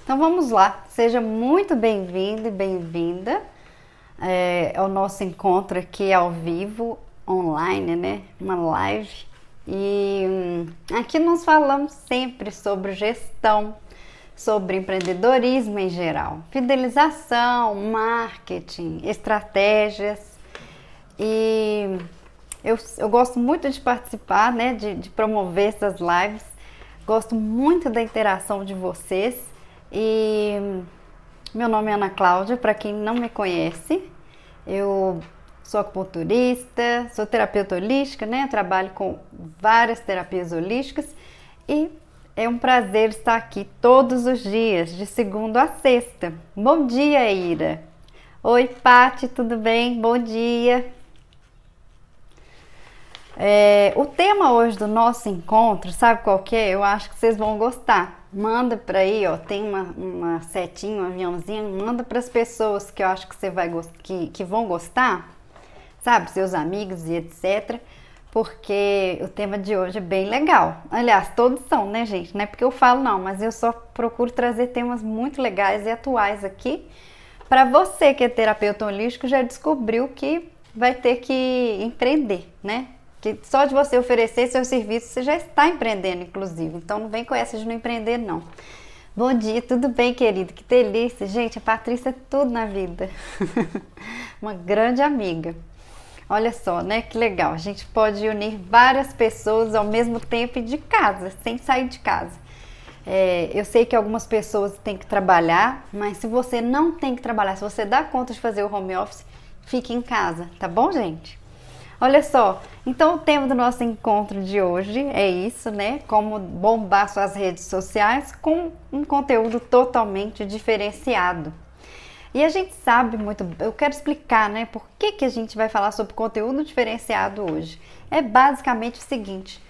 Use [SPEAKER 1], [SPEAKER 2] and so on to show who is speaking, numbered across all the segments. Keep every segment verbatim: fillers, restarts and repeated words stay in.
[SPEAKER 1] Então vamos lá, seja muito bem-vindo e bem-vinda é, ao nosso encontro aqui ao vivo, online, né? Uma live. E hum, aqui nós falamos sempre sobre gestão, sobre empreendedorismo em geral, fidelização, marketing, estratégias. E eu, eu gosto muito de participar, né? De, de promover essas lives. Gosto muito da interação de vocês. E meu nome é Ana Cláudia, para quem não me conhece, eu sou acupunturista, sou terapeuta holística, né? Eu trabalho com várias terapias holísticas e é um prazer estar aqui todos os dias, de segunda a sexta. Bom dia, Ira. Oi, Pati, tudo bem? Bom dia. É, o tema hoje do nosso encontro, sabe qual que é? Eu acho que vocês vão gostar. Manda para aí, ó, tem uma, uma setinha, um aviãozinho, manda para as pessoas que eu acho que você vai que, que vão gostar, sabe, seus amigos e etcétera. Porque o tema de hoje é bem legal. Aliás, todos são, né, gente? Não é porque eu falo não, mas eu só procuro trazer temas muito legais e atuais aqui para você que é terapeuta holístico já descobriu que vai ter que empreender, né? Que só de você oferecer seu serviço, você já está empreendendo, inclusive. Então, não vem com essa de não empreender, não. Bom dia, tudo bem, querido? Que delícia. Gente, a Patrícia é tudo na vida. Uma grande amiga. Olha só, né? Que legal. A gente pode unir várias pessoas ao mesmo tempo e de casa, sem sair de casa. É, eu sei que algumas pessoas têm que trabalhar, mas se você não tem que trabalhar, se você dá conta de fazer o home office, fique em casa, tá bom, gente? Olha só, então o tema do nosso encontro de hoje é isso, né? Como bombar suas redes sociais com um conteúdo totalmente diferenciado. E a gente sabe muito, eu quero explicar, né? Por que que a gente vai falar sobre conteúdo diferenciado hoje. É basicamente o seguinte,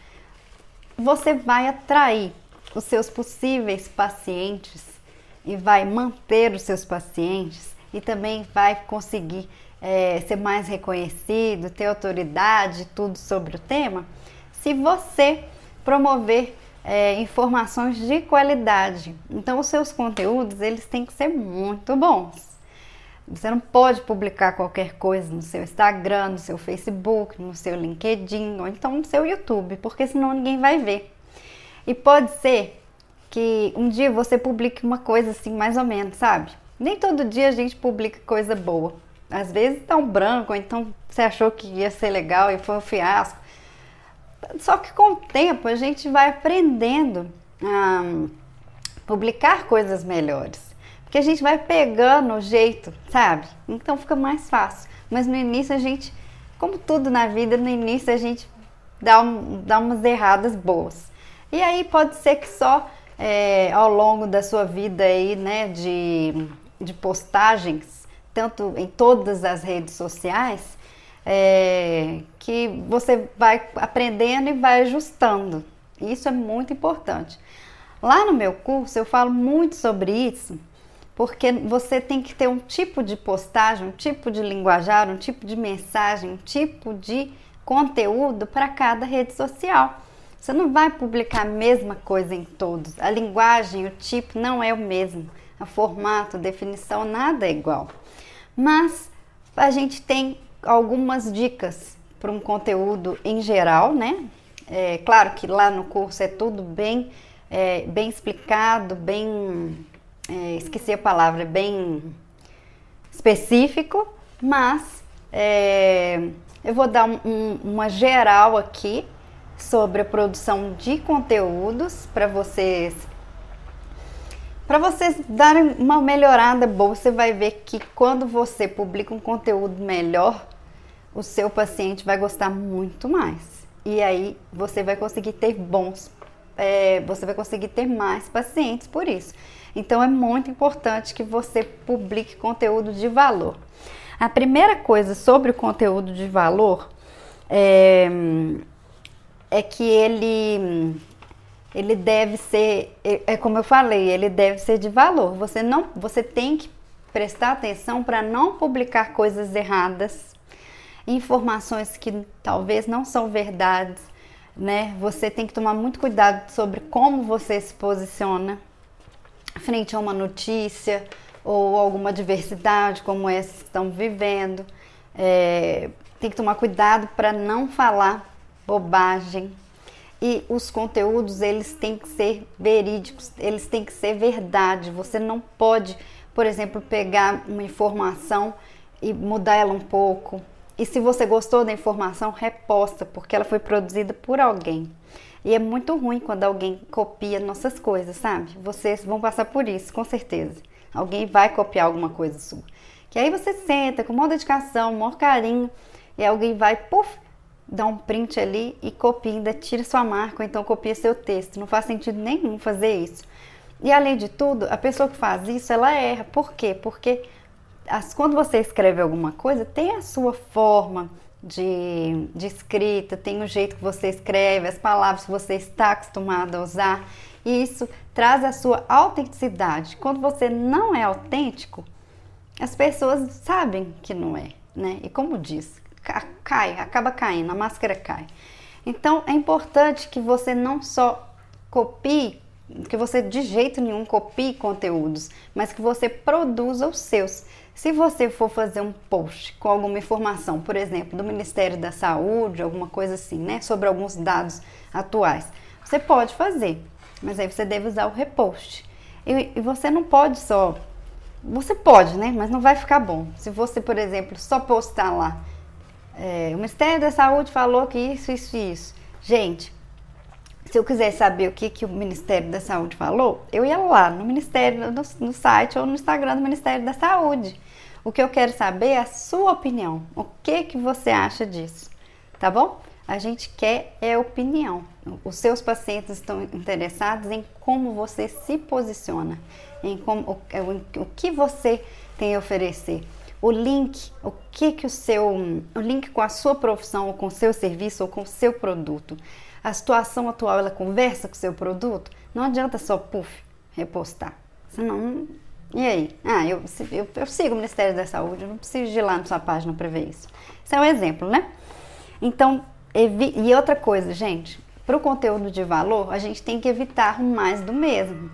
[SPEAKER 1] você vai atrair os seus possíveis pacientes e vai manter os seus pacientes e também vai conseguir É, ser mais reconhecido, ter autoridade, tudo sobre o tema, se você promover é, informações de qualidade. Então, os seus conteúdos, eles têm que ser muito bons. Você não pode publicar qualquer coisa no seu Instagram, no seu Facebook, no seu LinkedIn, ou então no seu YouTube, porque senão ninguém vai ver. E pode ser que um dia você publique uma coisa assim, mais ou menos, sabe? Nem todo dia a gente publica coisa boa. Às vezes tá um branco, ou então você achou que ia ser legal e foi um fiasco. Só que com o tempo a gente vai aprendendo a publicar coisas melhores. Porque a gente vai pegando o jeito, sabe? Então fica mais fácil. Mas no início a gente, como tudo na vida, no início a gente dá, um, dá umas erradas boas. E aí pode ser que só é, ao longo da sua vida aí, né, de, de postagens, tanto em todas as redes sociais, é, que você vai aprendendo e vai ajustando. Isso é muito importante. Lá no meu curso eu falo muito sobre isso, porque você tem que ter um tipo de postagem, um tipo de linguajar, um tipo de mensagem, um tipo de conteúdo para cada rede social. Você não vai publicar a mesma coisa em todos. A linguagem, o tipo não é o mesmo. O formato, a definição, nada é igual. Mas a gente tem algumas dicas para um conteúdo em geral, né? É claro que lá no curso é tudo bem, é, bem explicado, bem, é, esqueci a palavra, bem específico, mas é, eu vou dar um, uma geral aqui sobre a produção de conteúdos para vocês. Para vocês darem uma melhorada boa, você vai ver que quando você publica um conteúdo melhor, o seu paciente vai gostar muito mais. E aí você vai conseguir ter bons, é, você vai conseguir ter mais pacientes por isso. Então é muito importante que você publique conteúdo de valor. A primeira coisa sobre o conteúdo de valor é, é que ele... ele deve ser, é como eu falei, ele deve ser de valor. Você não, você tem que prestar atenção para não publicar coisas erradas, informações que talvez não são verdades, né? Você tem que tomar muito cuidado sobre como você se posiciona. frente a uma notícia ou alguma adversidade como essa que estamos vivendo. É, tem que tomar cuidado para não falar bobagem. E os conteúdos, eles têm que ser verídicos, eles têm que ser verdade. Você não pode, por exemplo, pegar uma informação e mudar ela um pouco. E se você gostou da informação, reposta, porque ela foi produzida por alguém. E é muito ruim quando alguém copia nossas coisas, sabe? Vocês vão passar por isso, com certeza. Alguém vai copiar alguma coisa sua. Que aí você senta com maior dedicação, maior carinho, e alguém vai, puf, dá um print ali e copia, ainda tira sua marca, ou então copia seu texto. Não faz sentido nenhum fazer isso. E além de tudo, a pessoa que faz isso, ela erra. Por quê? Porque as, quando você escreve alguma coisa, tem a sua forma de, de escrita, tem o jeito que você escreve, as palavras que você está acostumado a usar. E isso traz a sua autenticidade. Quando você não é autêntico, as pessoas sabem que não é, né? E como diz, cai, acaba caindo, a máscara cai. Então é importante que você não só copie, que você de jeito nenhum copie conteúdos, mas que você produza os seus. Se você for fazer um post com alguma informação, por exemplo, do Ministério da Saúde, alguma coisa assim, né, sobre alguns dados atuais, você pode fazer, mas aí você deve usar o repost. E, e você não pode só, você pode, né, mas não vai ficar bom. Se você, por exemplo, só postar lá, É, o Ministério da Saúde falou que isso, isso e isso. Gente, se eu quiser saber o que, que o Ministério da Saúde falou, eu ia lá no Ministério, no, no site ou no Instagram do Ministério da Saúde. O que eu quero saber é a sua opinião. O que, que você acha disso? Tá bom? A gente quer é opinião. Os seus pacientes estão interessados em como você se posiciona, em como, o, o que você tem a oferecer. O link, o que que o seu, o link com a sua profissão, ou com o seu serviço, ou com o seu produto. A situação atual, ela conversa com o seu produto? Não adianta só, puf, repostar. Senão, e aí? Ah, eu, eu, eu sigo o Ministério da Saúde, eu não preciso de ir lá na sua página para ver isso. Isso é um exemplo, né? Então, evi- e outra coisa, gente, para o conteúdo de valor, a gente tem que evitar o mais do mesmo.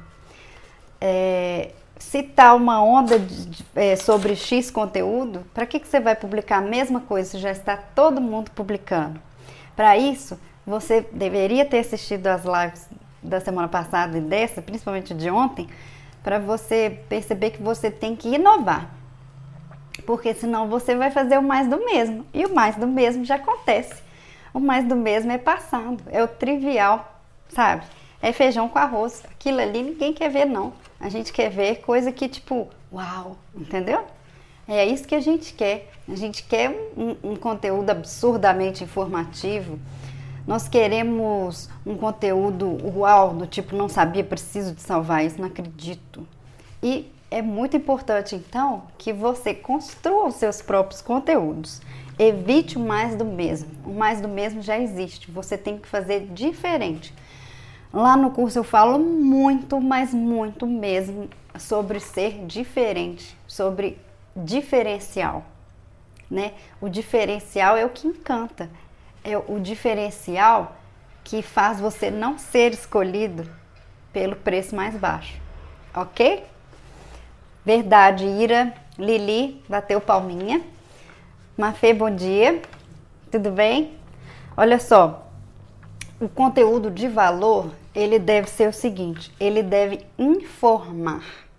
[SPEAKER 1] É... Se tá uma onda de, de, é, sobre X conteúdo, para que, que você vai publicar a mesma coisa se já está todo mundo publicando? Para isso, você deveria ter assistido as lives da semana passada e dessa, principalmente de ontem, para você perceber que você tem que inovar. Porque senão você vai fazer o mais do mesmo. E o mais do mesmo já acontece. O mais do mesmo é passado, é o trivial, sabe? É feijão com arroz. Aquilo ali ninguém quer ver, não. A gente quer ver coisa que tipo, uau, entendeu? É isso que a gente quer. A gente quer um, um conteúdo absurdamente informativo. Nós queremos um conteúdo uau, do tipo, não sabia, preciso de salvar isso, não acredito. E é muito importante, então, que você construa os seus próprios conteúdos. Evite o mais do mesmo. O mais do mesmo já existe. Você tem que fazer diferente. Lá no curso eu falo muito, mas muito mesmo sobre ser diferente, sobre diferencial, né? O diferencial é o que encanta, é o diferencial que faz você não ser escolhido pelo preço mais baixo, ok? Verdade, Ira, Lili, bateu palminha. Mafê, bom dia, tudo bem? Olha só. O conteúdo de valor, ele deve ser o seguinte, ele deve informar.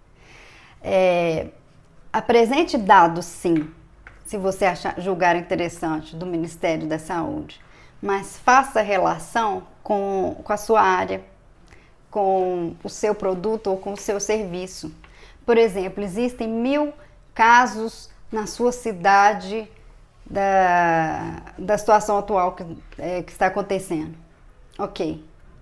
[SPEAKER 1] É, apresente dados, sim, se você achar, julgar interessante, do Ministério da Saúde, mas faça relação com, com a sua área, com o seu produto ou com o seu serviço. Por exemplo, existem mil casos na sua cidade da, da situação atual que, é, que está acontecendo. Ok.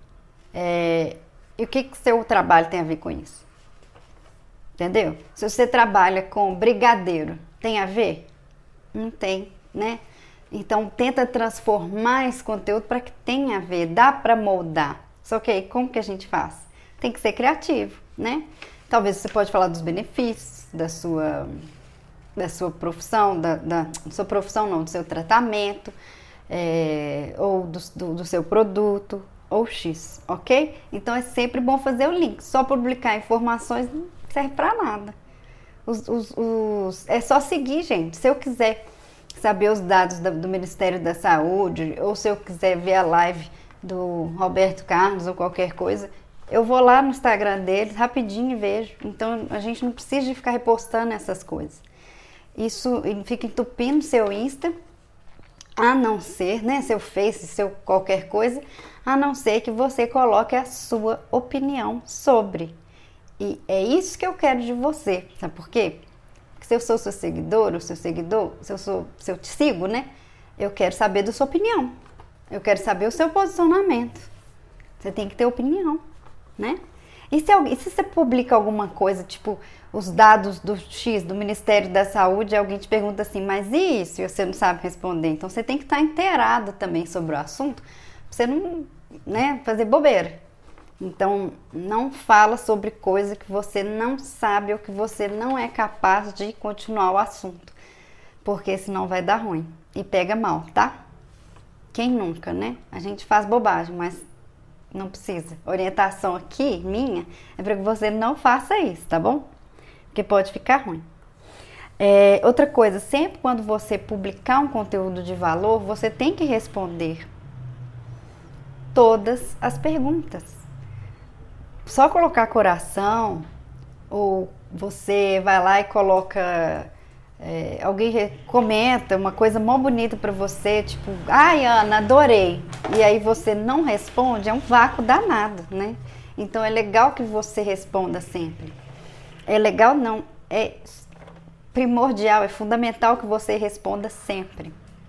[SPEAKER 1] É, e o que que seu trabalho tem a ver com isso? Entendeu? Se você trabalha com brigadeiro, tem a ver? Não tem, né? Então, tenta transformar esse conteúdo para que tenha a ver, dá para moldar. Só que aí, como que a gente faz? Tem que ser criativo, né? Talvez você pode falar dos benefícios da sua, da sua profissão, da, da sua profissão não, do seu tratamento, é, ou do, do, do seu produto, ou X, ok? Então é sempre bom fazer o link. Só publicar informações não serve para nada. Os, os, os, é só seguir, gente. Se eu quiser saber os dados do, do Ministério da Saúde, ou se eu quiser ver a live do Roberto Carlos ou qualquer coisa, eu vou lá no Instagram deles rapidinho e vejo. Então a gente não precisa de ficar repostando essas coisas. Isso fica entupindo seu Insta, a não ser, né, seu Face, seu qualquer coisa, a não ser que você coloque a sua opinião sobre. E é isso que eu quero de você. Sabe por quê? Porque se eu sou seu seguidor, ou seu seguidor, se eu, sou, se eu te sigo, né? Eu quero saber da sua opinião. Eu quero saber o seu posicionamento. Você tem que ter opinião, né? E se, alguém, se você publica alguma coisa, tipo os dados do X, do Ministério da Saúde, alguém te pergunta assim, mas e isso? E você não sabe responder. Então você tem que estar inteirado também sobre o assunto, pra você não, né, fazer bobeira. Então, não fala sobre coisa que você não sabe ou que você não é capaz de continuar o assunto, porque senão vai dar ruim e pega mal, tá? Quem nunca, né? A gente faz bobagem, mas não precisa. Orientação aqui, minha, é para que você não faça isso, tá bom? Porque pode ficar ruim. É, outra coisa, sempre quando você publicar um conteúdo de valor, você tem que responder todas as perguntas. Só colocar coração, ou você vai lá e coloca, é, alguém comenta uma coisa mó bonita pra você, tipo, ai Ana, adorei, e aí você não responde, é um vácuo danado, né? Então é legal que você responda sempre. É legal não, é primordial, é fundamental que você responda sempre.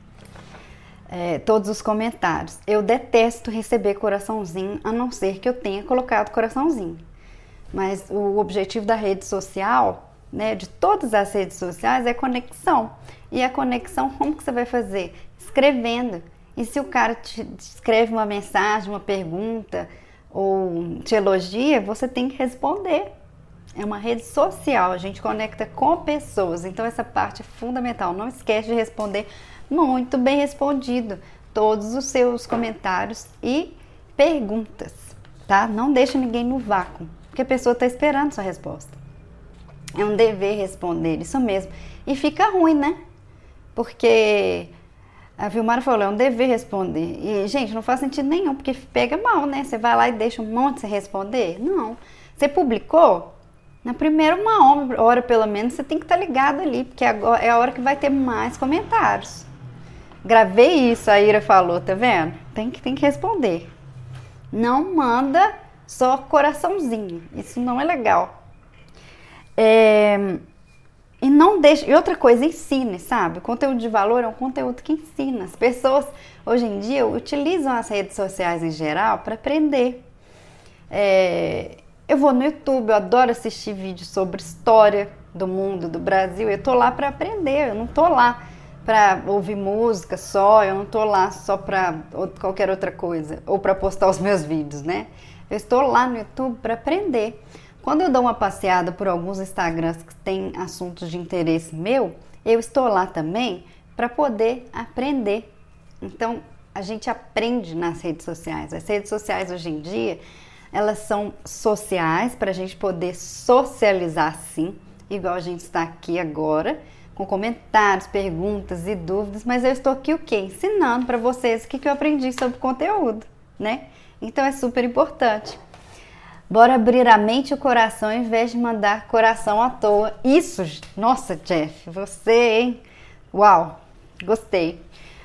[SPEAKER 1] É, todos os comentários. Eu detesto receber coraçãozinho, a não ser que eu tenha colocado coraçãozinho. Mas o objetivo da rede social, né, de todas as redes sociais, é conexão. E a conexão, como que você vai fazer? Escrevendo. E se o cara te escreve uma mensagem, uma pergunta, ou te elogia, você tem que responder. É uma rede social, a gente conecta com pessoas. Então essa parte é fundamental. Não esquece de responder. Muito bem respondido todos os seus comentários e perguntas, tá? Não deixa ninguém no vácuo, porque a pessoa está esperando sua resposta. É um dever responder, isso mesmo. E fica ruim, né? Porque a Vilmara falou, é um dever responder. E, gente, não faz sentido nenhum, porque pega mal, né? Você vai lá e deixa um monte sem responder? Não. Você publicou? Na primeira uma hora, pelo menos, você tem que estar ligado ali, porque agora é a hora que vai ter mais comentários. Gravei isso, a Ira falou, tá vendo? Tem que, tem que responder. Não manda só coraçãozinho. Isso não é legal. É, e não deixa. E outra coisa, ensine, sabe? O conteúdo de valor é um conteúdo que ensina. As pessoas, hoje em dia, utilizam as redes sociais em geral para aprender. É, eu vou no YouTube, eu adoro assistir vídeos sobre história do mundo, do Brasil. Eu tô lá para aprender, eu não tô lá para ouvir música só, eu não tô lá só para qualquer outra coisa, ou para postar os meus vídeos, né? Eu estou lá no YouTube para aprender. Quando eu dou uma passeada por alguns Instagrams que tem assuntos de interesse meu, eu estou lá também para poder aprender. Então, a gente aprende nas redes sociais. As redes sociais hoje em dia, elas são sociais para a gente poder socializar sim, igual a gente está aqui agora, com comentários, perguntas e dúvidas, mas eu estou aqui o quê? Ensinando para vocês o que, que eu aprendi sobre conteúdo, né? Então é super importante. Bora abrir a mente e o coração em vez de mandar coração à toa. Isso, nossa, Jeff, você, hein? Uau, gostei.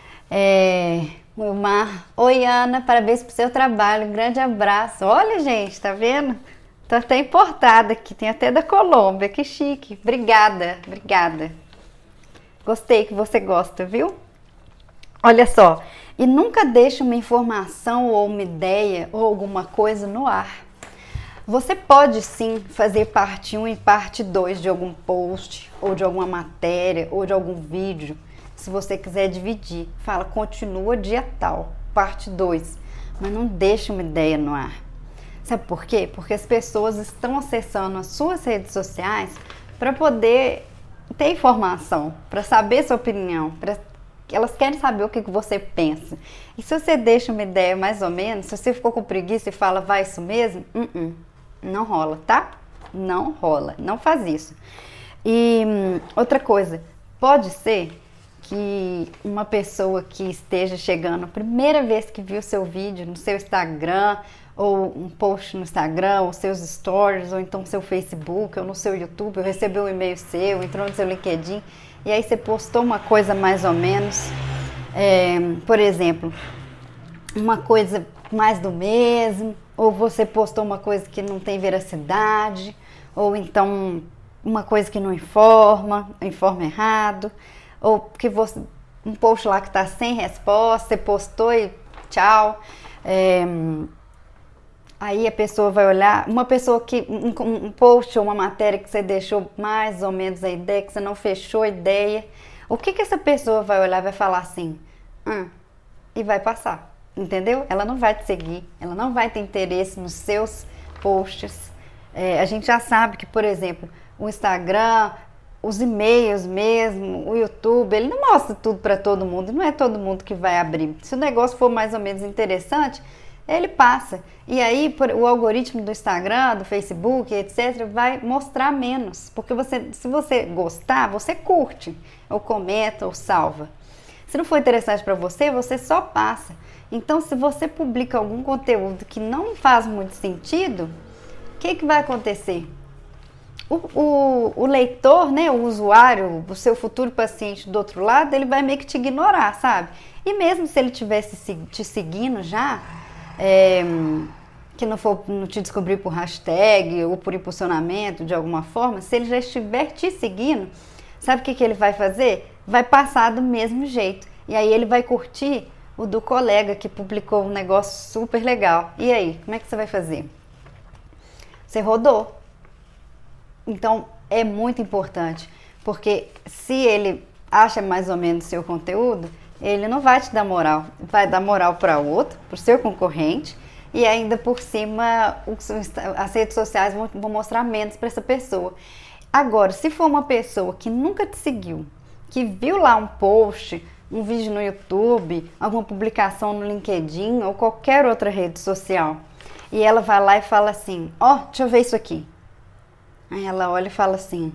[SPEAKER 1] É, Wilmar, oi Ana, parabéns pro seu trabalho, um grande abraço. Olha, gente, tá vendo? Tô até importada aqui, tem até da Colômbia, que chique. Obrigada, obrigada. Gostei que você gosta, viu? Olha só, e nunca deixe uma informação ou uma ideia ou alguma coisa no ar. Você pode sim fazer parte um e parte dois de algum post, ou de alguma matéria, ou de algum vídeo, se você quiser dividir. Fala, continua dia tal, parte dois, mas não deixe uma ideia no ar. Sabe por quê? Porque as pessoas estão acessando as suas redes sociais para poder ter informação, para saber sua opinião, para elas querem saber o que, que você pensa. E se você deixa uma ideia mais ou menos, se você ficou com preguiça e fala, vai isso mesmo, uh-uh, não rola, tá? Não rola, não faz isso. E hum, outra coisa, pode ser que uma pessoa que esteja chegando, a primeira vez que viu seu vídeo no seu Instagram, ou um post no Instagram, ou seus stories, ou então seu Facebook, ou no seu YouTube, ou recebeu um e-mail seu, entrou no seu LinkedIn, e aí você postou uma coisa mais ou menos, é, por exemplo, uma coisa mais do mesmo, ou você postou uma coisa que não tem veracidade, ou então uma coisa que não informa, informa errado, ou que você, um post lá que está sem resposta, você postou e tchau. É, aí a pessoa vai olhar, uma pessoa que, um, um post ou uma matéria que você deixou mais ou menos a ideia, que você não fechou a ideia, o que que essa pessoa vai olhar e vai falar assim? Hum, e vai passar, entendeu? Ela não vai te seguir, ela não vai ter interesse nos seus posts. É, a gente já sabe que, por exemplo, o Instagram, os e-mails mesmo, o YouTube, ele não mostra tudo para todo mundo, não é todo mundo que vai abrir. Se o negócio for mais ou menos interessante, ele passa. E aí por, o algoritmo do Instagram, do Facebook, etcétera, vai mostrar menos. Porque você, se você gostar, você curte, ou comenta, ou salva. Se não for interessante para você, você só passa. Então, se você publica algum conteúdo que não faz muito sentido, o que, que vai acontecer? O, o, o leitor, né, o usuário, o seu futuro paciente do outro lado, ele vai meio que te ignorar, sabe? E mesmo se ele estivesse te seguindo já, é, que não for não te descobrir por hashtag ou por impulsionamento de alguma forma, se ele já estiver te seguindo, sabe o que, que ele vai fazer? Vai passar do mesmo jeito. E aí ele vai curtir o do colega que publicou um negócio super legal. E aí, como é que você vai fazer? Você rodou. Então, é muito importante, porque se ele acha mais ou menos seu conteúdo, ele não vai te dar moral, vai dar moral para outro, para o seu concorrente, e ainda por cima as redes sociais vão, vão mostrar menos para essa pessoa. Agora, se for uma pessoa que nunca te seguiu, que viu lá um post, um vídeo no YouTube, alguma publicação no LinkedIn ou qualquer outra rede social, e ela vai lá e fala assim, ó, oh, deixa eu ver isso aqui. Aí ela olha e fala assim,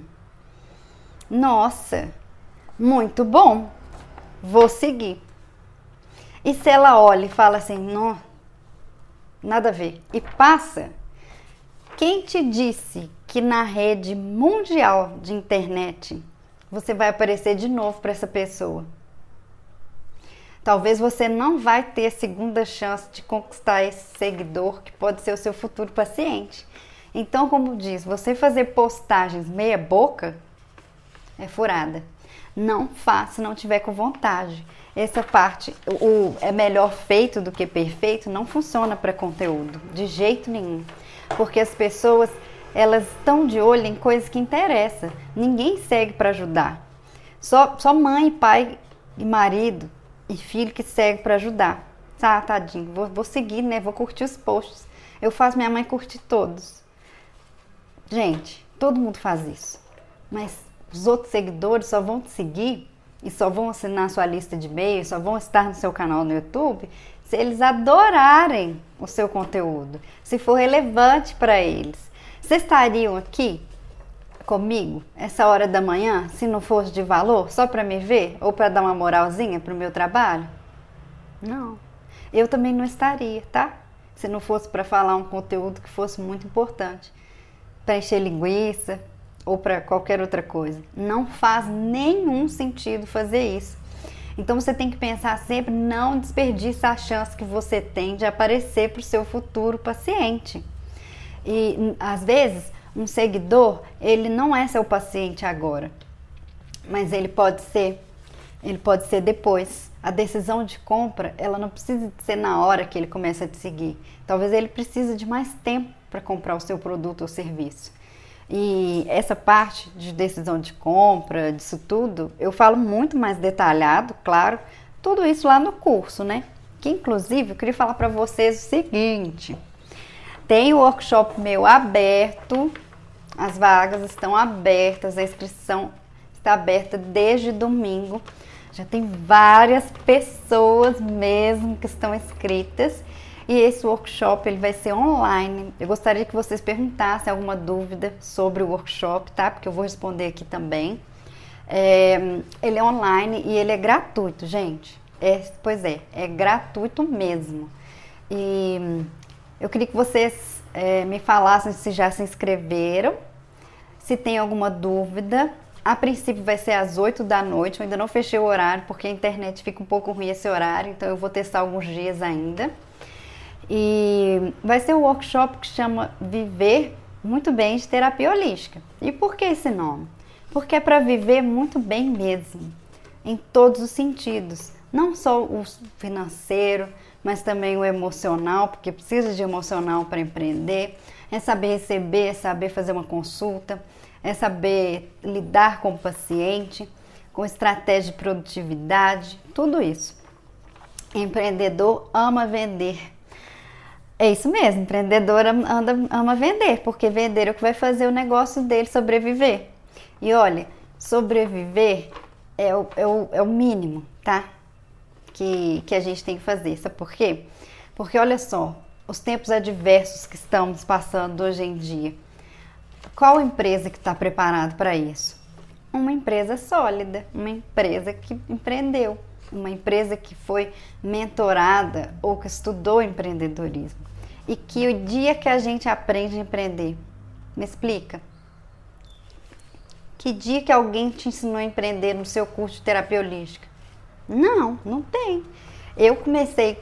[SPEAKER 1] nossa, muito bom, vou seguir. E se ela olha e fala assim, não, nada a ver, e passa, quem te disse que na rede mundial de internet você vai aparecer de novo para essa pessoa? Talvez você não vai ter a segunda chance de conquistar esse seguidor que pode ser o seu futuro paciente. Então, como diz, você fazer postagens meia boca é furada. Não faça se não tiver com vontade. Essa parte, o é melhor feito do que perfeito, não funciona para conteúdo, de jeito nenhum. Porque as pessoas, elas estão de olho em coisas que interessam. Ninguém segue para ajudar. Só, só mãe, pai e marido e filho que segue para ajudar. Ah, tadinho, vou, vou seguir, né? Vou curtir os posts. Eu faço minha mãe curtir todos. Gente, todo mundo faz isso, mas os outros seguidores só vão te seguir e só vão assinar sua lista de e-mails, só vão estar no seu canal no YouTube se eles adorarem o seu conteúdo, se for relevante para eles. Vocês estariam aqui comigo essa hora da manhã se não fosse de valor, só para me ver ou para dar uma moralzinha para o meu trabalho? Não, eu também não estaria, tá? Se não fosse para falar um conteúdo que fosse muito importante. Para encher linguiça ou para qualquer outra coisa. Não faz nenhum sentido fazer isso. Então você tem que pensar sempre, não desperdice a chance que você tem de aparecer para o seu futuro paciente. E às vezes um seguidor, ele não é seu paciente agora, mas ele pode ser, ele pode ser depois. A decisão de compra, ela não precisa ser na hora que ele começa a te seguir. Talvez ele precise de mais tempo para comprar o seu produto ou serviço. E essa parte de decisão de compra, disso tudo, eu falo muito mais detalhado, claro, tudo isso lá no curso, né? Que inclusive eu queria falar para vocês o seguinte, tem o workshop meu aberto, as vagas estão abertas, a inscrição está aberta desde domingo. Já tem várias pessoas mesmo que estão inscritas. E esse workshop ele vai ser online. Eu gostaria que vocês perguntassem alguma dúvida sobre o workshop, tá? Porque eu vou responder aqui também. É, ele é online e ele é gratuito, gente. É, pois é, é gratuito mesmo. E eu queria que vocês é, me falassem se já se inscreveram, se tem alguma dúvida. A princípio vai ser às oito da noite, eu ainda não fechei o horário, porque a internet fica um pouco ruim esse horário, então eu vou testar alguns dias ainda. E vai ser um workshop que chama Viver Muito Bem de Terapia Holística. E por que esse nome? Porque é para viver muito bem mesmo, em todos os sentidos. Não só o financeiro, mas também o emocional, porque precisa de emocional para empreender. É saber receber, é saber fazer uma consulta, é saber lidar com o paciente, com estratégia de produtividade, tudo isso. Empreendedor ama vender. É isso mesmo, empreendedor anda, ama vender, porque vender é o que vai fazer o negócio dele sobreviver. E olha, sobreviver é o, é o, é o mínimo, tá? Que, que a gente tem que fazer. Sabe por quê? Porque olha só, os tempos adversos que estamos passando hoje em dia. Qual empresa que está preparada para isso? Uma empresa sólida, uma empresa que empreendeu, uma empresa que foi mentorada ou que estudou empreendedorismo. E que o dia que a gente aprende a empreender, me explica? Que dia que alguém te ensinou a empreender no seu curso de terapia holística? Não, não tem. Eu comecei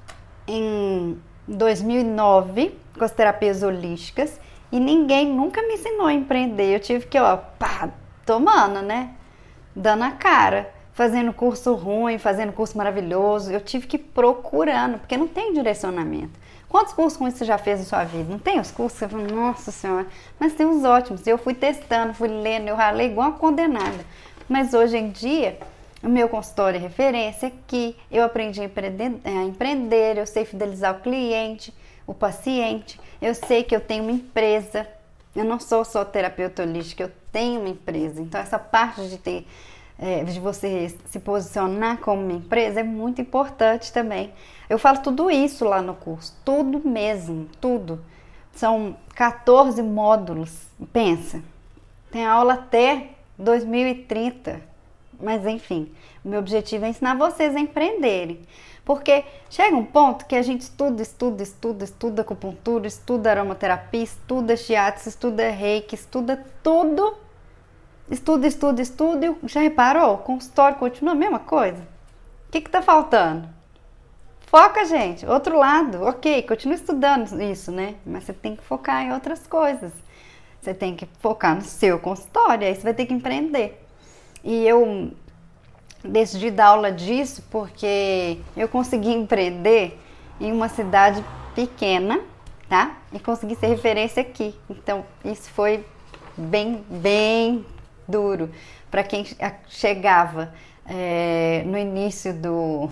[SPEAKER 1] em dois mil e nove com as terapias holísticas e ninguém nunca me ensinou a empreender. Eu tive que, ó, pá, tomando, né? Dando a cara, fazendo curso ruim, fazendo curso maravilhoso. Eu tive que ir procurando, porque não tem direcionamento. Quantos cursos ruins você já fez na sua vida? Não tem os cursos? Você fala, nossa senhora, mas tem os ótimos. Eu fui testando, fui lendo, eu ralei igual uma condenada. Mas hoje em dia, o meu consultório é referência aqui. Eu aprendi a empreender, a empreender, eu sei fidelizar o cliente, o paciente. Eu sei que eu tenho uma empresa. Eu não sou só terapeuta holística, eu tenho uma empresa. Então, essa parte de ter... É, de você se posicionar como uma empresa é muito importante também. Eu falo tudo isso lá no curso, tudo mesmo, tudo. São quatorze módulos, pensa, tem aula até dois mil e trinta, mas enfim, o meu objetivo é ensinar vocês a empreenderem. Porque chega um ponto que a gente estuda, estuda, estuda, estuda acupuntura, estuda aromaterapia, estuda shiatsu, estuda reiki, estuda tudo. Estuda, estuda, estuda e já reparou? O consultório continua a mesma coisa? O que que tá faltando? Foca, gente. Outro lado. Ok, continua estudando isso, né? Mas você tem que focar em outras coisas. Você tem que focar no seu consultório, aí você vai ter que empreender. E eu decidi dar aula disso porque eu consegui empreender em uma cidade pequena, tá? E consegui ser referência aqui. Então, isso foi bem, bem... duro para quem chegava é, no início do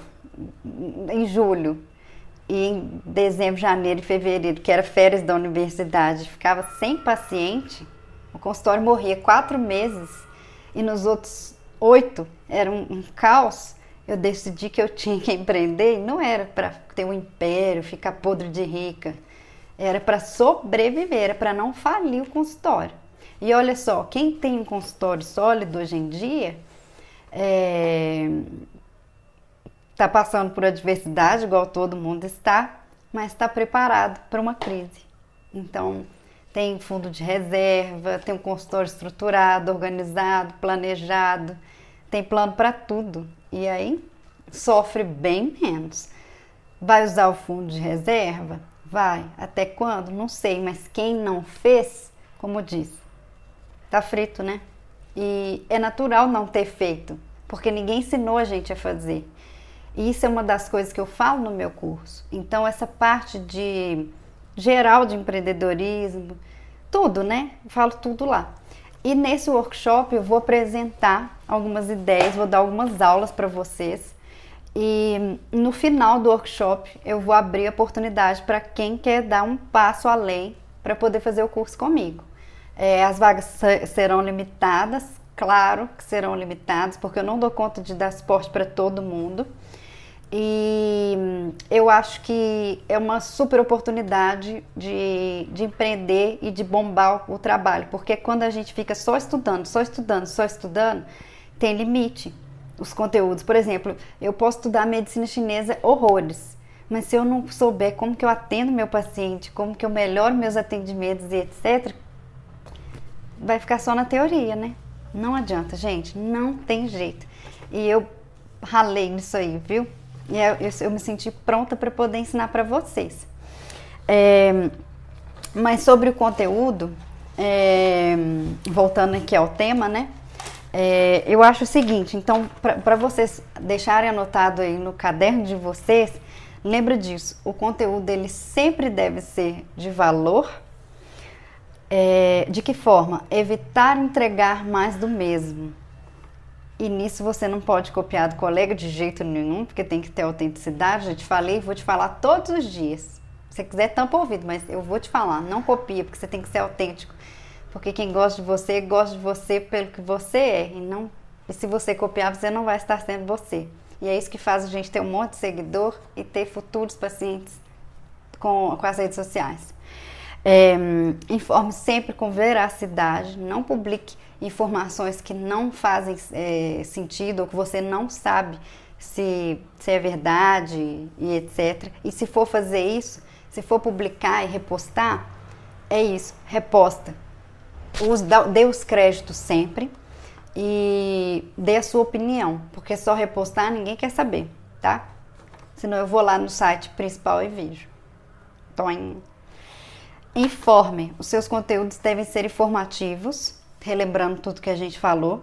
[SPEAKER 1] em julho e em dezembro, janeiro e fevereiro, que era férias da universidade, ficava sem paciente, o consultório morria quatro meses e nos outros oito era um, um caos. Eu decidi que eu tinha que empreender e não era para ter um império, ficar podre de rica, era para sobreviver, era para não falir o consultório. E olha só, quem tem um consultório sólido hoje em dia está é, passando por adversidade, igual todo mundo está, mas está preparado para uma crise. Então, tem fundo de reserva, tem um consultório estruturado, organizado, planejado, tem plano para tudo. E aí, sofre bem menos. Vai usar o fundo de reserva? Vai. Até quando? Não sei, mas quem não fez, como disse, tá frito, né? E é natural não ter feito, porque ninguém ensinou a gente a fazer. E isso é uma das coisas que eu falo no meu curso. Então, essa parte de geral de empreendedorismo, tudo, né? Eu falo tudo lá. E nesse workshop eu vou apresentar algumas ideias, vou dar algumas aulas para vocês. E no final do workshop eu vou abrir a oportunidade para quem quer dar um passo além para poder fazer o curso comigo. É, as vagas serão limitadas, claro que serão limitados, porque eu não dou conta de dar suporte para todo mundo. E eu acho que é uma super oportunidade de, de empreender e de bombar o trabalho, porque quando a gente fica só estudando, só estudando, só estudando, tem limite os conteúdos. Por exemplo, eu posso estudar medicina chinesa horrores, mas se eu não souber como que eu atendo meu paciente, como que eu melhoro meus atendimentos e etcétera, vai ficar só na teoria, né? Não adianta, gente, não tem jeito. E eu ralei nisso aí, viu? E eu, eu, eu me senti pronta para poder ensinar para vocês. É, mas sobre o conteúdo, é, voltando aqui ao tema, né? É, eu acho o seguinte, então, para vocês deixarem anotado aí no caderno de vocês, lembra disso, o conteúdo ele sempre deve ser de valor. É, de que forma? Evitar entregar mais do mesmo. E nisso você não pode copiar do colega de jeito nenhum, porque tem que ter autenticidade. Já te falei, vou te falar todos os dias. Se você quiser, tampa o ouvido, mas eu vou te falar. Não copia, porque você tem que ser autêntico. Porque quem gosta de você, gosta de você pelo que você é. E, não, e se você copiar, você não vai estar sendo você. E é isso que faz a gente ter um monte de seguidor e ter futuros pacientes com, com as redes sociais. É, informe sempre com veracidade, não publique informações que não fazem é, sentido ou que você não sabe se, se é verdade e etcétera. E se for fazer isso, se for publicar e repostar, é isso, reposta. Use, dê os créditos sempre e dê a sua opinião, porque só repostar ninguém quer saber, tá? Senão eu vou lá no site principal e vejo. Então, em Informe, os seus conteúdos devem ser informativos, relembrando tudo que a gente falou.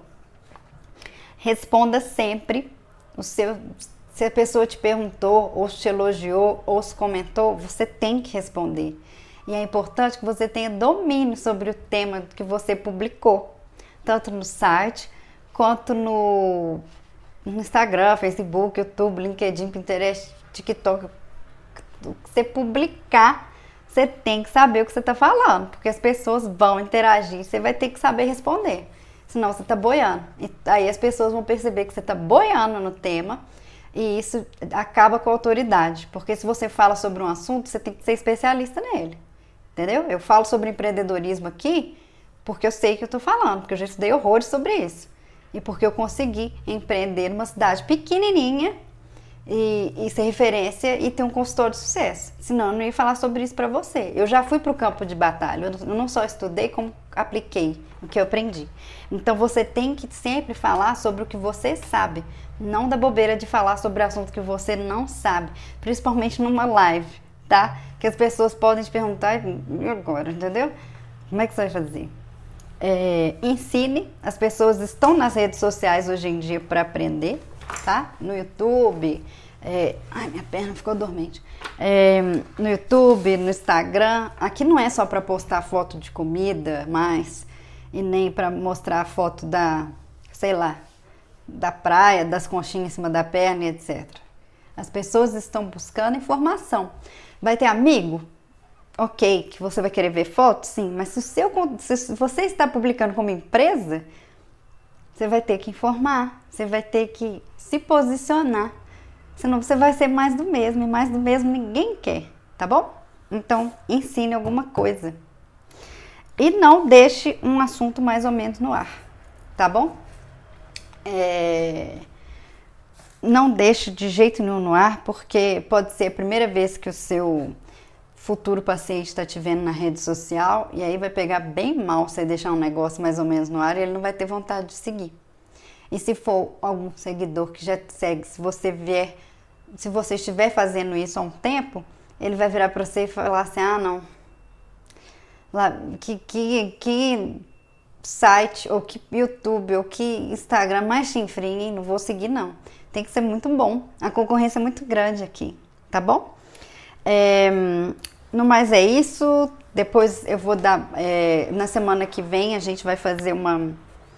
[SPEAKER 1] Responda sempre, o seu, se a pessoa te perguntou, ou te elogiou, ou se comentou, você tem que responder. E é importante que você tenha domínio sobre o tema que você publicou, tanto no site, quanto no, no Instagram, Facebook, YouTube, LinkedIn, Pinterest, TikTok. O que você publicar, você tem que saber o que você está falando, porque as pessoas vão interagir, você vai ter que saber responder, senão você está boiando. E aí as pessoas vão perceber que você está boiando no tema e isso acaba com a autoridade, porque se você fala sobre um assunto, você tem que ser especialista nele, entendeu? Eu falo sobre empreendedorismo aqui porque eu sei que eu estou falando, porque eu já estudei horrores sobre isso e porque eu consegui empreender numa cidade pequenininha E, e ser referência e ter um consultório de sucesso. Senão eu não ia falar sobre isso para você. Eu já fui para o campo de batalha. Eu não só estudei, como apliquei o que eu aprendi. Então você tem que sempre falar sobre o que você sabe. Não da bobeira de falar sobre assunto que você não sabe. Principalmente numa live, tá? Que as pessoas podem te perguntar, e agora, entendeu? Como é que você vai fazer? É, ensine. As pessoas estão nas redes sociais hoje em dia para aprender. Tá? No YouTube, é, ai, minha perna ficou dormente. É, no YouTube, no Instagram, aqui não é só para postar foto de comida, mais e nem para mostrar a foto da, sei lá, da praia, das conchinhas em cima da perna, etcétera. As pessoas estão buscando informação. Vai ter amigo? Ok, que você vai querer ver foto? Sim, mas se, o seu, se você está publicando como empresa, você vai ter que informar, você vai ter que se posicionar, senão você vai ser mais do mesmo, e mais do mesmo ninguém quer, tá bom? Então, ensine alguma coisa. E não deixe um assunto mais ou menos no ar, tá bom? É... Não deixe de jeito nenhum no ar, porque pode ser a primeira vez que o seu futuro paciente está te vendo na rede social, e aí vai pegar bem mal você deixar um negócio mais ou menos no ar e ele não vai ter vontade de seguir. E se for algum seguidor que já te segue, se você vier, se você estiver fazendo isso há um tempo, ele vai virar para você e falar assim, ah não, lá, que, que, que site, ou que YouTube, ou que Instagram mais chinfrinho, hein? Não vou seguir não. Tem que ser muito bom, a concorrência é muito grande aqui, tá bom? É, no mais é isso, depois eu vou dar, é, na semana que vem a gente vai fazer uma,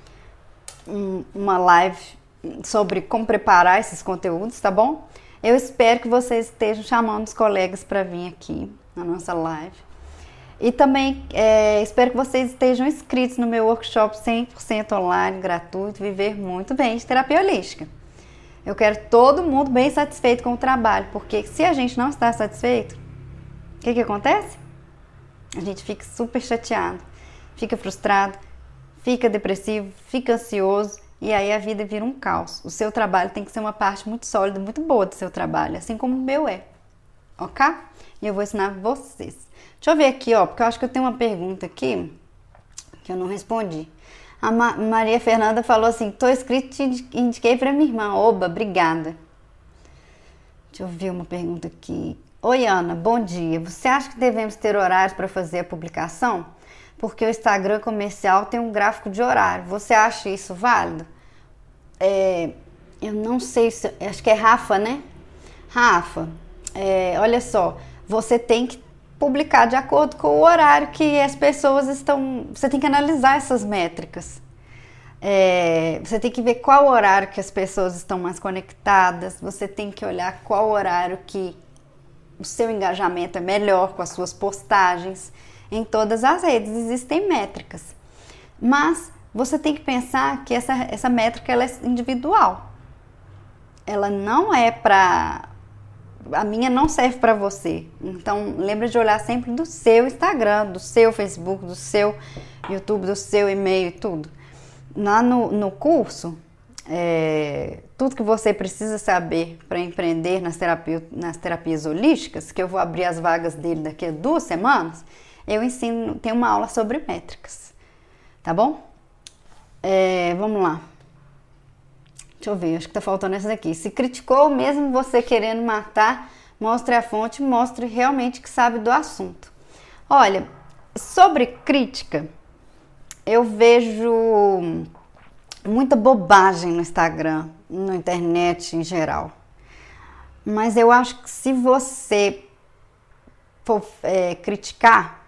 [SPEAKER 1] um, uma live sobre como preparar esses conteúdos, tá bom? Eu espero que vocês estejam chamando os colegas para vir aqui na nossa live. E também é, espero que vocês estejam inscritos no meu workshop cem por cento online, gratuito, Viver Muito Bem de Terapia Holística. Eu quero todo mundo bem satisfeito com o trabalho, porque se a gente não está satisfeito, o que que acontece? A gente fica super chateado, fica frustrado, fica depressivo, fica ansioso e aí a vida vira um caos. O seu trabalho tem que ser uma parte muito sólida, muito boa do seu trabalho, assim como o meu é, ok? E eu vou ensinar vocês. Deixa eu ver aqui, ó, porque eu acho que eu tenho uma pergunta aqui que eu não respondi. A Ma- Maria Fernanda falou assim, tô inscrito e indiquei pra minha irmã. Oba, obrigada. Deixa eu ver uma pergunta aqui. Oi, Ana, bom dia. Você acha que devemos ter horários para fazer a publicação? Porque o Instagram comercial tem um gráfico de horário. Você acha isso válido? É, eu não sei se... Acho que é Rafa, né? Rafa, é, olha só. Você tem que publicar de acordo com o horário que as pessoas estão... Você tem que analisar essas métricas. É, você tem que ver qual horário que as pessoas estão mais conectadas. Você tem que olhar qual horário que o seu engajamento é melhor com as suas postagens. Em todas as redes existem métricas, mas você tem que pensar que essa, essa métrica ela é individual. Ela não é para... A minha não serve para você. Então, lembra de olhar sempre do seu Instagram, do seu Facebook, do seu YouTube, do seu e-mail e tudo. Lá no, no curso... É, tudo que você precisa saber para empreender nas, terapia, nas terapias holísticas, que eu vou abrir as vagas dele daqui a duas semanas, eu ensino, tem uma aula sobre métricas, tá bom? É, vamos lá. Deixa eu ver, acho que tá faltando essa daqui. Se criticou, mesmo você querendo matar, mostre a fonte, mostre realmente que sabe do assunto. Olha, sobre crítica, eu vejo muita bobagem no Instagram, na internet em geral. Mas eu acho que se você for é, criticar,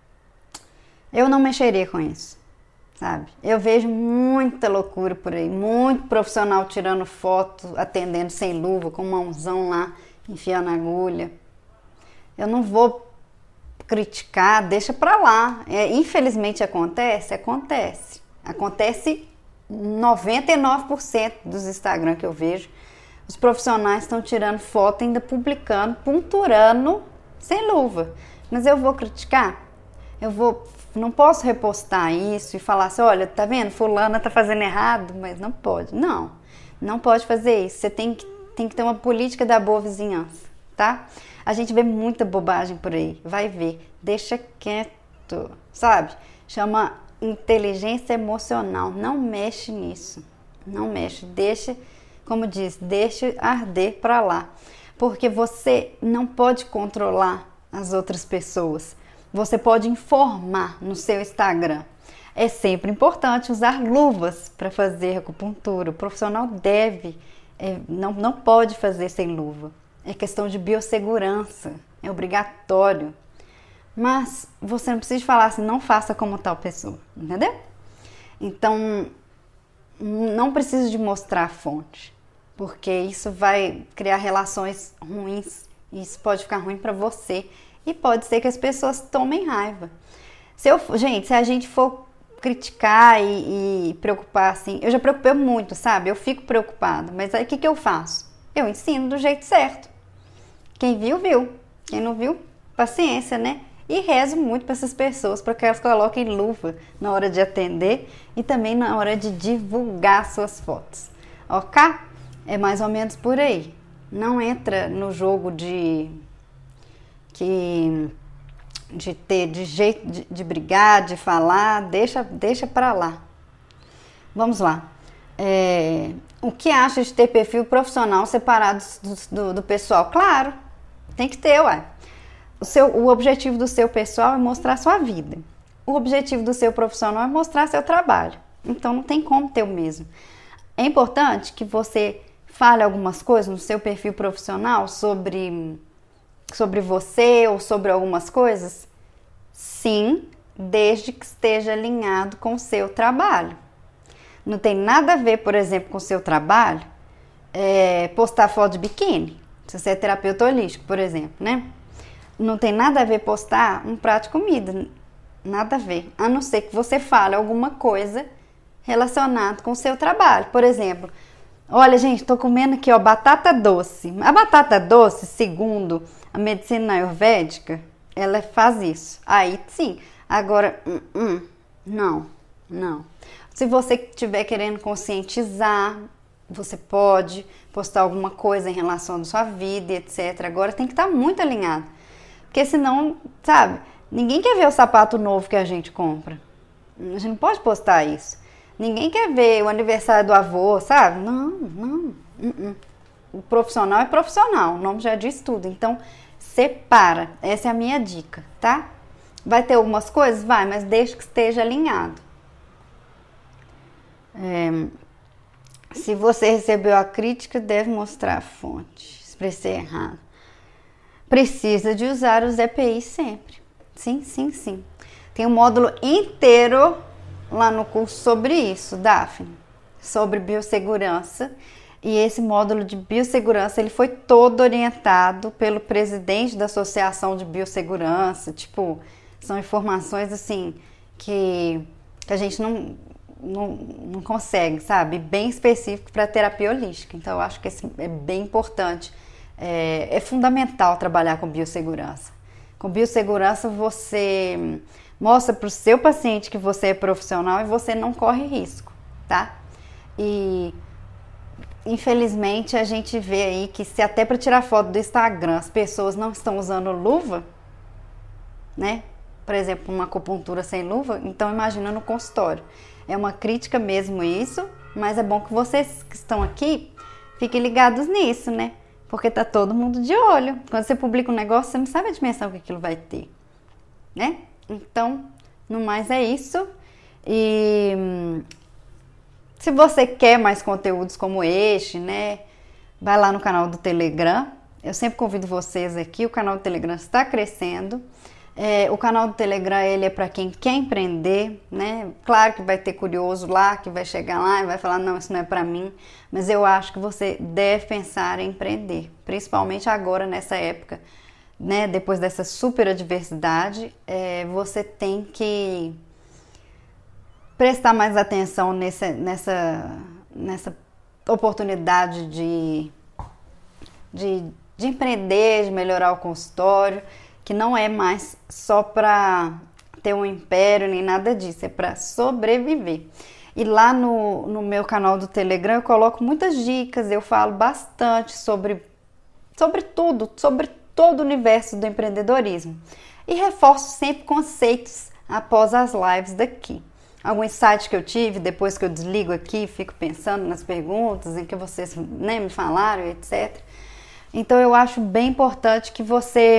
[SPEAKER 1] eu não mexeria com isso, sabe? Eu vejo muita loucura por aí, muito profissional tirando foto, atendendo sem luva, com mãozão lá, enfiando a agulha. Eu não vou criticar, deixa pra lá. É, infelizmente acontece, acontece. Acontece noventa e nove por cento dos Instagram que eu vejo, os profissionais estão tirando foto, ainda publicando, punturando sem luva. Mas eu vou criticar? Eu vou, não posso repostar isso e falar assim, olha, tá vendo? Fulana tá fazendo errado, mas não pode. Não, não pode fazer isso. Você tem que, tem que ter uma política da boa vizinhança, tá? A gente vê muita bobagem por aí, vai ver. Deixa quieto, sabe? Chama inteligência emocional, não mexe nisso, não mexe, deixa, como diz, deixa arder pra lá, porque você não pode controlar as outras pessoas, você pode informar no seu Instagram. É sempre importante usar luvas para fazer acupuntura, o profissional deve, é, não, não pode fazer sem luva, é questão de biossegurança, é obrigatório. Mas você não precisa falar assim, não faça como tal pessoa, entendeu? Então, não precisa de mostrar a fonte, porque isso vai criar relações ruins, e isso pode ficar ruim para você, e pode ser que as pessoas tomem raiva. Se eu, gente, se a gente for criticar e, e preocupar assim, eu já preocupei muito, sabe? Eu fico preocupada, mas aí o que, que eu faço? Eu ensino do jeito certo. Quem viu, viu. Quem não viu, paciência, né? E rezo muito para essas pessoas, para que elas coloquem luva na hora de atender e também na hora de divulgar suas fotos. Ok? É mais ou menos por aí. Não entra no jogo de que de ter de jeito de, de brigar, de falar, deixa, deixa para lá. Vamos lá. É, o que acha de ter perfil profissional separado do, do, do pessoal? Claro, tem que ter, ué. O, seu, o objetivo do seu pessoal é mostrar a sua vida. O objetivo do seu profissional é mostrar seu trabalho. Então não tem como ter o mesmo. É importante que você fale algumas coisas no seu perfil profissional sobre, sobre você ou sobre algumas coisas? Sim, desde que esteja alinhado com o seu trabalho. Não tem nada a ver, por exemplo, com o seu trabalho, é, postar foto de biquíni. Se você é terapeuta holístico, por exemplo, né? não tem nada a ver postar um prato de comida, nada a ver, a não ser que você fale alguma coisa relacionada com o seu trabalho. Por exemplo, olha, gente, tô comendo aqui, ó, batata doce. A batata doce, segundo a medicina ayurvédica, ela faz isso. Aí sim. Agora, hum, hum, não, não. Se você estiver querendo conscientizar, você pode postar alguma coisa em relação à sua vida, etcétera. Agora tem que estar muito alinhado. Porque senão, sabe, ninguém quer ver o sapato novo que a gente compra. A gente não pode postar isso. Ninguém quer ver o aniversário do avô, sabe? Não, não. Uh -uh. O profissional é profissional, o nome já diz tudo. Então, separa. Essa é a minha dica, tá? Vai ter algumas coisas? Vai, mas deixa que esteja alinhado. É, se você recebeu a crítica, deve mostrar a fonte. Expressei errado. Precisa de usar os E P Is sempre. Sim, sim, sim. Tem um módulo inteiro lá no curso sobre isso, Daphne. Sobre biossegurança. E esse módulo de biossegurança, ele foi todo orientado pelo presidente da Associação de Biossegurança. Tipo, são informações assim que, que a gente não, não, não consegue, sabe? Bem específico para terapia holística. Então, eu acho que esse é bem importante. É, é fundamental trabalhar com biossegurança. Com biossegurança, você mostra para o seu paciente que você é profissional e você não corre risco, tá? E infelizmente a gente vê aí que se até para tirar foto do Instagram as pessoas não estão usando luva, né? Por exemplo, uma acupuntura sem luva, então imagina no consultório. É uma crítica mesmo isso, mas é bom que vocês que estão aqui fiquem ligados nisso, né? Porque tá todo mundo de olho. Quando você publica um negócio, você não sabe a dimensão que aquilo vai ter, né? Então, no mais é isso. E se você quer mais conteúdos como este, né? Vai lá no canal do Telegram. Eu sempre convido vocês aqui. O canal do Telegram está crescendo. É, o canal do Telegram, ele é para quem quer empreender, né? Claro que vai ter curioso lá, que vai chegar lá e vai falar, não, isso não é para mim. Mas eu acho que você deve pensar em empreender, principalmente agora, nessa época, né? Depois dessa super adversidade, é, você tem que prestar mais atenção nessa, nessa, nessa oportunidade de, de, de empreender, de melhorar o consultório, que não é mais só para ter um império nem nada disso, é para sobreviver. E lá no, no meu canal do Telegram eu coloco muitas dicas, eu falo bastante sobre, sobre tudo, sobre todo o universo do empreendedorismo. E reforço sempre conceitos após as lives daqui. Algum insight que eu tive depois que eu desligo aqui, fico pensando nas perguntas em que vocês, né, me falaram, etcétera. Então eu acho bem importante que você...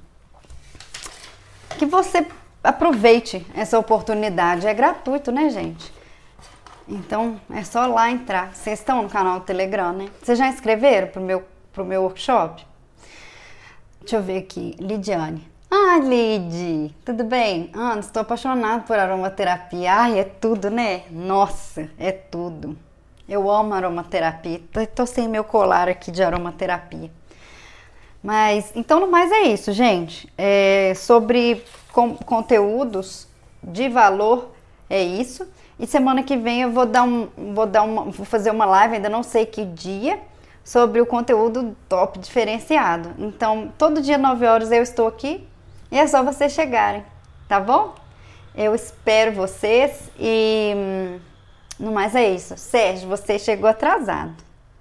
[SPEAKER 1] que você aproveite essa oportunidade. É gratuito, né, gente? Então, é só lá entrar. Vocês estão no canal do Telegram, né? Vocês já inscreveram pro meu, pro meu workshop? Deixa eu ver aqui. Lidiane. Ah, Lid, tudo bem? Ah, estou apaixonada por aromaterapia. Ai, é tudo, né? Nossa, é tudo. Eu amo aromaterapia. Tô sem meu colar aqui de aromaterapia. Mas, então, no mais é isso, gente. É, sobre com, conteúdos de valor, é isso. E semana que vem eu vou dar um, vou dar uma, vou fazer uma live, ainda não sei que dia, sobre o conteúdo top diferenciado. Então, todo dia, nove horas, eu estou aqui e é só vocês chegarem, tá bom? Eu espero vocês e, hum, no mais é isso. Sérgio, você chegou atrasado.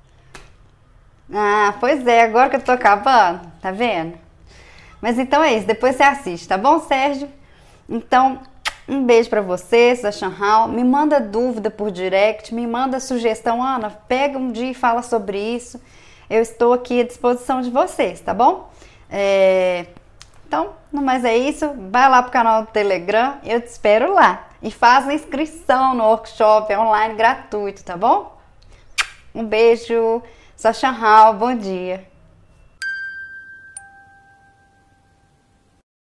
[SPEAKER 1] Ah, pois é, agora que eu tô acabando, tá vendo? Mas então é isso, depois você assiste, tá bom, Sérgio? Então, um beijo pra vocês, da Chanhal. Me manda dúvida por direct, me manda sugestão. Ana, pega um dia e fala sobre isso. Eu estou aqui à disposição de vocês, tá bom? É... Então, no mais é isso. Vai lá pro canal do Telegram, eu te espero lá. E faz a inscrição no workshop, é online gratuito, tá bom? Um beijo. Sou Chanhal, bom dia.